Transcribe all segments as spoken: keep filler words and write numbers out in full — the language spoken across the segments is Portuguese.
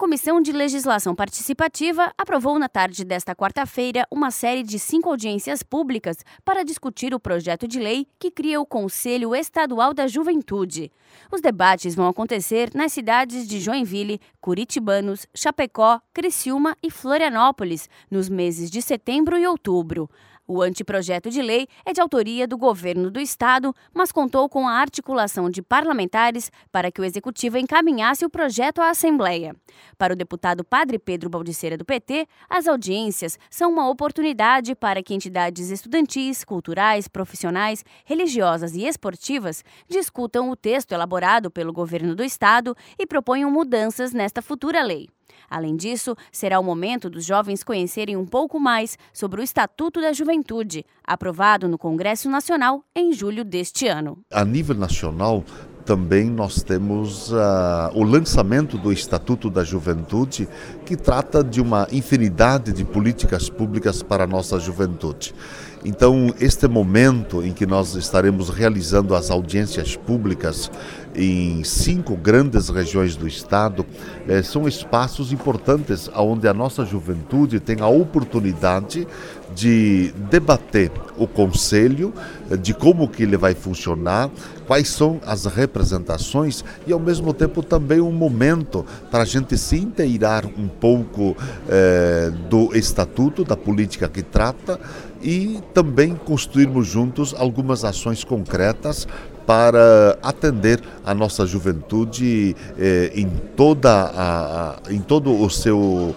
Comissão de Legislação Participativa aprovou na tarde desta quarta-feira uma série de cinco audiências públicas para discutir o projeto de lei que cria o Conselho Estadual da Juventude. Os debates vão acontecer nas cidades de Joinville, Curitibanos, Chapecó, Criciúma e Florianópolis, nos meses de setembro e outubro. O anteprojeto de lei é de autoria do governo do estado, mas contou com a articulação de parlamentares para que o executivo encaminhasse o projeto à Assembleia. Para o deputado Padre Pedro Baldiceira do P T, as audiências são uma oportunidade para que entidades estudantis, culturais, profissionais, religiosas e esportivas discutam o texto elaborado pelo governo do estado e proponham mudanças nesta futura lei. Além disso, será o momento dos jovens conhecerem um pouco mais sobre o Estatuto da Juventude, aprovado no Congresso Nacional em julho deste ano. A nível nacional, também nós temos uh, o lançamento do Estatuto da Juventude, que trata de uma infinidade de políticas públicas para a nossa juventude. Então, este momento em que nós estaremos realizando as audiências públicas em cinco grandes regiões do estado, eh, são espaços importantes onde a nossa juventude tem a oportunidade de debater o conselho, de como que ele vai funcionar, quais são as representações e ao mesmo tempo também um momento para a gente se inteirar um pouco eh, do estatuto, da política que trata e também construirmos juntos algumas ações concretas para atender a nossa juventude eh, em, toda a, a, em todo o seu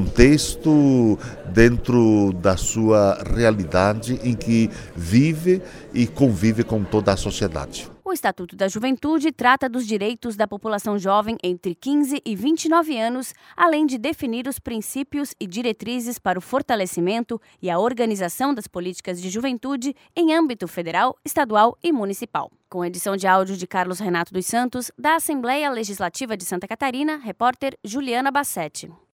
contexto, dentro da sua realidade em que vive e convive com toda a sociedade. O Estatuto da Juventude trata dos direitos da população jovem entre quinze e vinte e nove anos, além de definir os princípios e diretrizes para o fortalecimento e a organização das políticas de juventude em âmbito federal, estadual e municipal. Com edição de áudio de Carlos Renato dos Santos, da Assembleia Legislativa de Santa Catarina, repórter Juliana Bassetti.